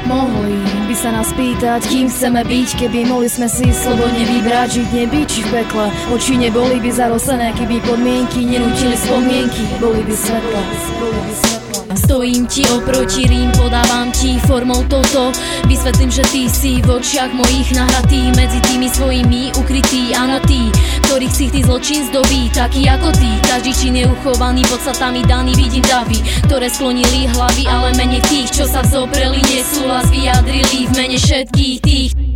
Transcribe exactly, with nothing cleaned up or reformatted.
Mohli by sa nás pýtať, kým chceme byť, keby mohli sme si slobodne vybrať, žiť, nebyť či v pekle. Oči neboli by zarosené, keby podmienky nenútili spomienky, boli by svetla, boli by svetla. Stojím ti oproti, rím podávam ti formou toto. Vysvetlím, že ty si v očiach mojich nahratý, medzi tými svojimi ukrytý. Áno, tí, ktorých si ty zločin zdobí, taký ako ty. Každý čin je uchovaný, podstatami daný, vidím davy, ktoré sklonili hlavy, ale menej tých, čo sa vzopreli, nesúhlas vyjadrili v mene všetkých tých.